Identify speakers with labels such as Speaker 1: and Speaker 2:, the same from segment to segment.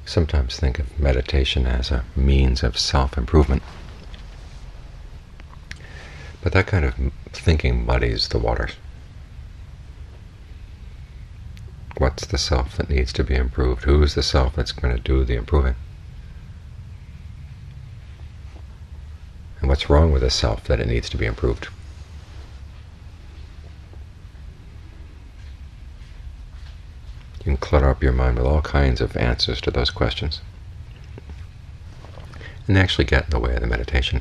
Speaker 1: sometimes think of meditation as a means of self-improvement. But that kind of thinking muddies the waters. What's the self that needs to be improved? Who's the self that's going to do the improving? And what's wrong with the self that it needs to be improved? You can clutter up your mind with all kinds of answers to those questions and actually get in the way of the meditation.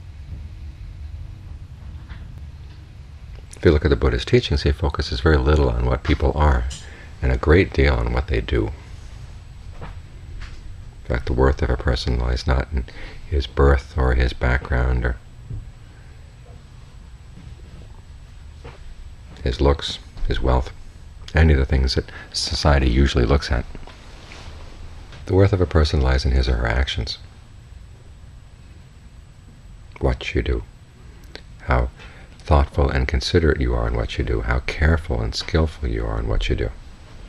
Speaker 1: If you look at the Buddha's teachings, he focuses very little on what people are and a great deal on what they do. In fact, the worth of a person lies not in his birth or his background or his looks, his wealth, any of the things that society usually looks at. The worth of a person lies in his or her actions. What you do, how thoughtful and considerate you are in what you do, how careful and skillful you are in what you do.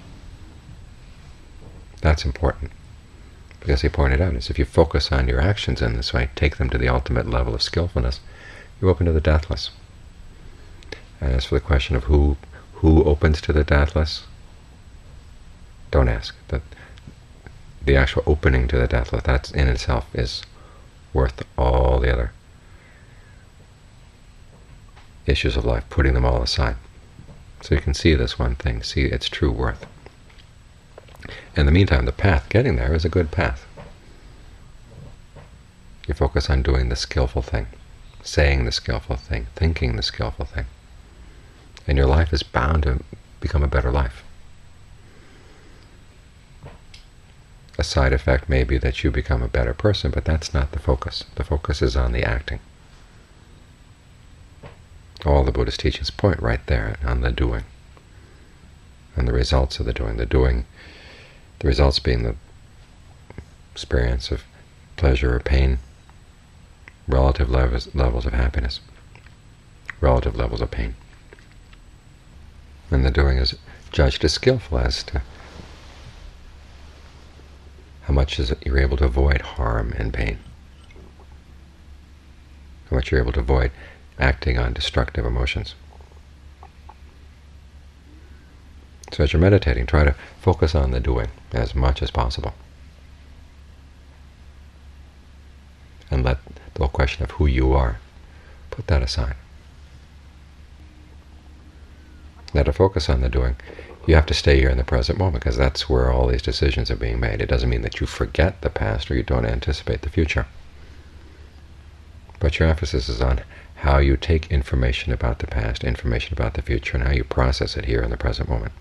Speaker 1: That's important, because he pointed out is if you focus on your actions in this way, take them to the ultimate level of skillfulness, you open to the deathless. And as for the question of who opens to the deathless, don't ask. The actual opening to the deathless, that in itself is worth all the other issues of life, putting them all aside. So you can see this one thing, see its true worth. In the meantime, the path getting there is a good path. You focus on doing the skillful thing, saying the skillful thing, thinking the skillful thing, and your life is bound to become a better life. A side effect may be that you become a better person, but that's not the focus. The focus is on the acting. All the Buddhist teachings point right there on the doing, on the results of the doing. The results being the experience of pleasure or pain, relative levels of happiness, relative levels of pain. And the doing is judged as skillful as to how much you're able to avoid harm and pain, how much you're able to avoid acting on destructive emotions. So as you're meditating, try to focus on the doing as much as possible. And let the whole question of who you are, put that aside. Now to focus on the doing, you have to stay here in the present moment, because that's where all these decisions are being made. It doesn't mean that you forget the past or you don't anticipate the future. But your emphasis is on how you take information about the past, information about the future, and how you process it here in the present moment.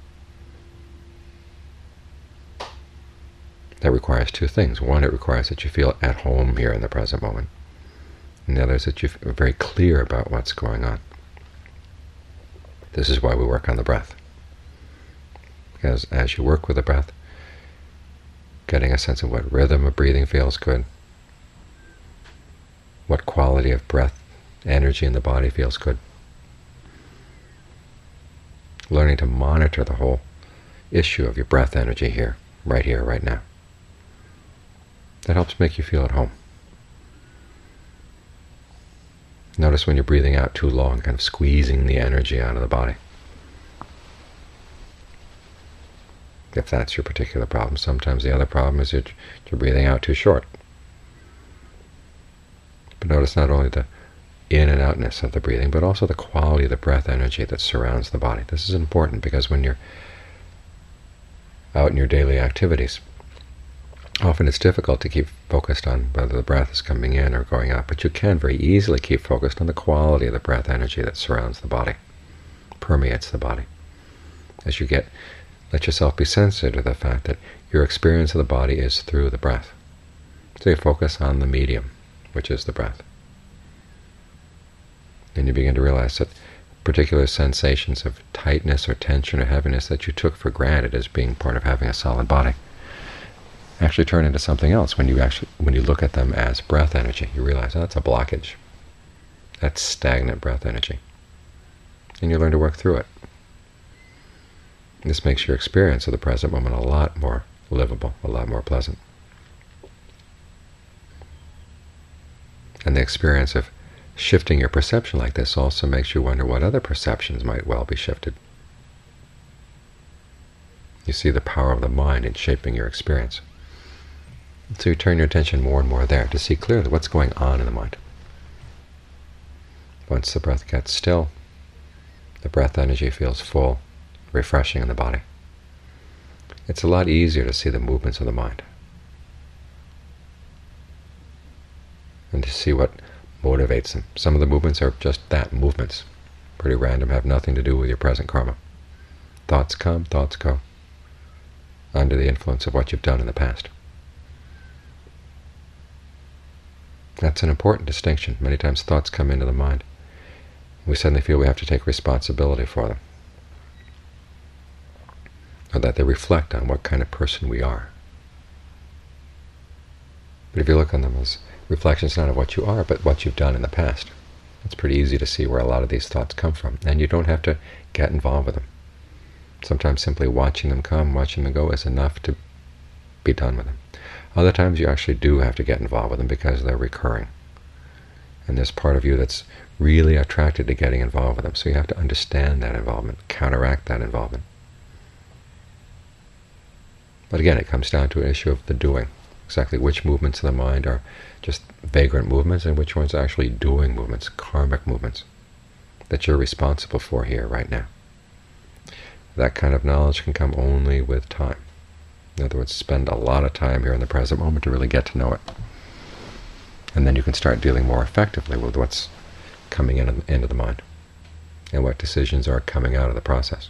Speaker 1: That requires two things. One, it requires that you feel at home here in the present moment. And the other is that you're very clear about what's going on. This is why we work on the breath. Because as you work with the breath, getting a sense of what rhythm of breathing feels good, what quality of breath, energy in the body feels good, learning to monitor the whole issue of your breath energy here, right now. That helps make you feel at home. Notice when you're breathing out too long, kind of squeezing the energy out of the body. If that's your particular problem. Sometimes the other problem is that you're breathing out too short. But notice not only the in and outness of the breathing, but also the quality of the breath energy that surrounds the body. This is important because when you're out in your daily activities, often it's difficult to keep focused on whether the breath is coming in or going out, but you can very easily keep focused on the quality of the breath energy that surrounds the body, permeates the body. As you let yourself be sensitive to the fact that your experience of the body is through the breath. So you focus on the medium, which is the breath. And you begin to realize that particular sensations of tightness or tension or heaviness that you took for granted as being part of having a solid body actually turn into something else when you look at them as breath energy. You realize, oh, that's a blockage. That's stagnant breath energy. And you learn to work through it. This makes your experience of the present moment a lot more livable, a lot more pleasant. the experience of shifting your perception like this also makes you wonder what other perceptions might well be shifted. You see the power of the mind in shaping your experience. So you turn your attention more and more there to see clearly what's going on in the mind. Once the breath gets still, the breath energy feels full, refreshing in the body. It's a lot easier to see the movements of the mind and to see what motivates them. Some of the movements are just that, movements. Pretty random, have nothing to do with your present karma. Thoughts come, thoughts go, under the influence of what you've done in the past. That's an important distinction. Many times thoughts come into the mind. We suddenly feel we have to take responsibility for them, or that they reflect on what kind of person we are. But if you look on them as reflections not of what you are, but what you've done in the past, it's pretty easy to see where a lot of these thoughts come from, and you don't have to get involved with them. Sometimes simply watching them come, watching them go is enough to be done with them. Other times you actually do have to get involved with them because they're recurring. And there's part of you that's really attracted to getting involved with them. So you have to understand that involvement, counteract that involvement. But again, it comes down to an issue of the doing. Exactly which movements of the mind are just vagrant movements and which ones are actually doing movements, karmic movements, that you're responsible for here right now. That kind of knowledge can come only with time. In other words, spend a lot of time here in the present moment to really get to know it. And then you can start dealing more effectively with what's coming into the mind and what decisions are coming out of the process.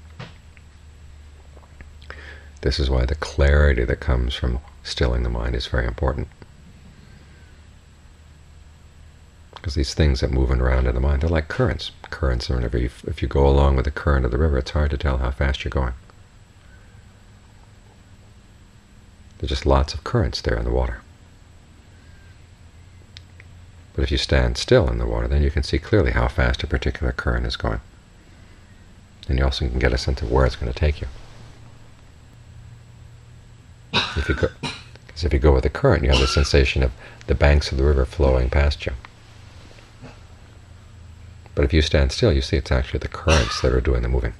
Speaker 1: This is why the clarity that comes from stilling the mind is very important. Because these things that move around in the mind, they're like currents. Currents, whenever if you go along with the current of the river, it's hard to tell how fast you're going. There's just lots of currents there in the water. But if you stand still in the water, then you can see clearly how fast a particular current is going. And you also can get a sense of where it's going to take you. Because if you go with the current, you have the sensation of the banks of the river flowing past you. But if you stand still, you see it's actually the currents that are doing the moving.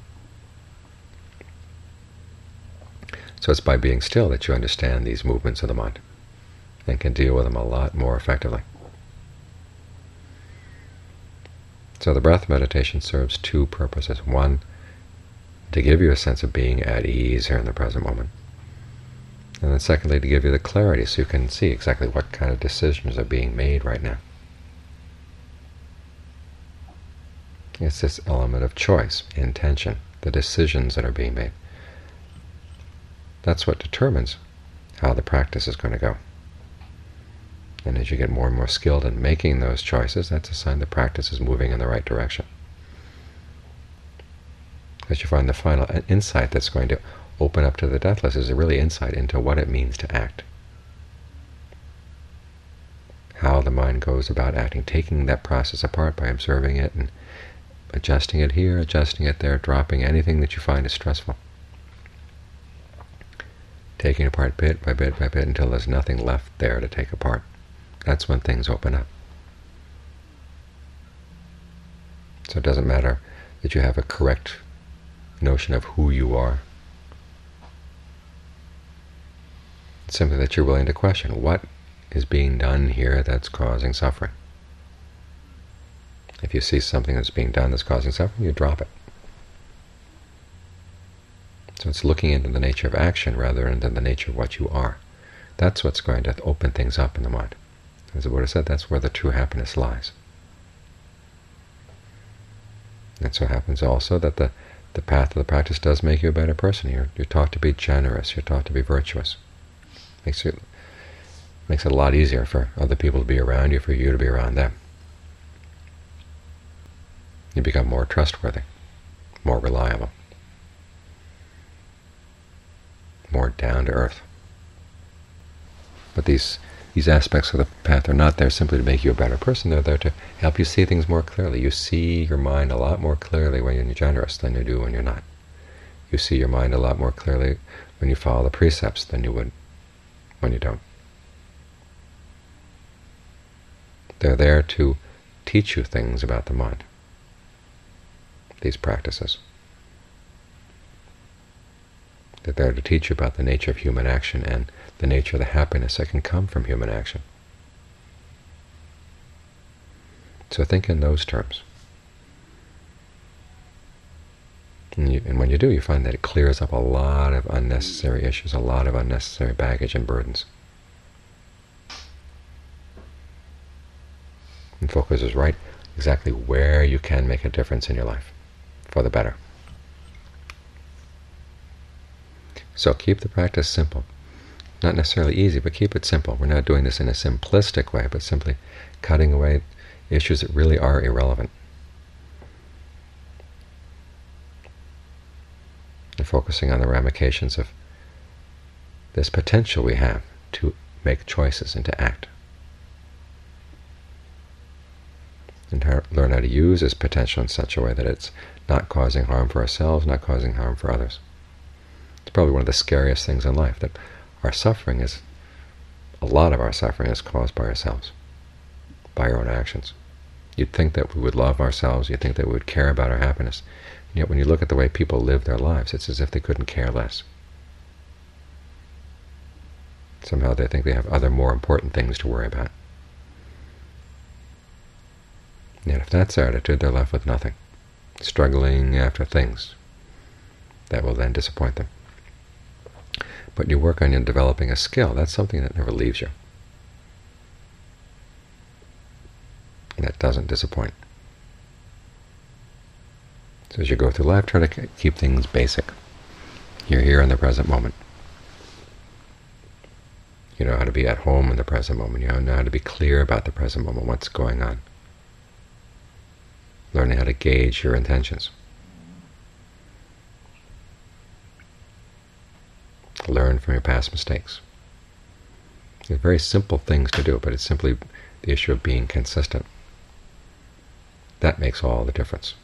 Speaker 1: So it's by being still that you understand these movements of the mind and can deal with them a lot more effectively. So the breath meditation serves two purposes. One, to give you a sense of being at ease here in the present moment. And then secondly, to give you the clarity so you can see exactly what kind of decisions are being made right now. It's this element of choice, intention, the decisions that are being made. That's what determines how the practice is going to go. And as you get more and more skilled in making those choices, that's a sign the practice is moving in the right direction. As you find the final insight that's going to open up to the deathless is a really insight into what it means to act. How the mind goes about acting, taking that process apart by observing it and adjusting it here, adjusting it there, dropping anything that you find is stressful. Taking it apart bit by bit by bit until there's nothing left there to take apart. That's when things open up. So it doesn't matter that you have a correct notion of who you are. It's simply that you're willing to question what is being done here that's causing suffering. If you see something that's being done that's causing suffering, you drop it. So it's looking into the nature of action rather than the nature of what you are. That's what's going to open things up in the mind. As the Buddha said, that's where the true happiness lies. It so happens also that the path of the practice does make you a better person. You're taught to be generous. You're taught to be virtuous. Makes it a lot easier for other people to be around you, for you to be around them. You become more trustworthy, more reliable, more down to earth. But these aspects of the path are not there simply to make you a better person. They're there to help you see things more clearly. You see your mind a lot more clearly when you're generous than you do when you're not. You see your mind a lot more clearly when you follow the precepts than you would when you don't. They're there to teach you things about the mind, these practices. They're there to teach you about the nature of human action and the nature of the happiness that can come from human action. So think in those terms. And when you do, you find that it clears up a lot of unnecessary issues, a lot of unnecessary baggage and burdens. And focuses right exactly where you can make a difference in your life for the better. So keep the practice simple. Not necessarily easy, but keep it simple. We're not doing this in a simplistic way, but simply cutting away issues that really are irrelevant. And focusing on the ramifications of this potential we have to make choices and to act. And learn how to use this potential in such a way that it's not causing harm for ourselves, not causing harm for others. It's probably one of the scariest things in life, that our suffering is, a lot of our suffering is caused by ourselves, by our own actions. You'd think that we would love ourselves, you'd think that we would care about our happiness, and yet when you look at the way people live their lives, it's as if they couldn't care less. Somehow they think they have other more important things to worry about. And if that's their attitude, they're left with nothing, struggling after things that will then disappoint them. But you work on developing a skill, that's something that never leaves you, and that doesn't disappoint. So as you go through life, try to keep things basic. You're here in the present moment. You know how to be at home in the present moment. You know how to be clear about the present moment, what's going on. Learning how to gauge your intentions. Learn from your past mistakes. They're very simple things to do, but it's simply the issue of being consistent. That makes all the difference.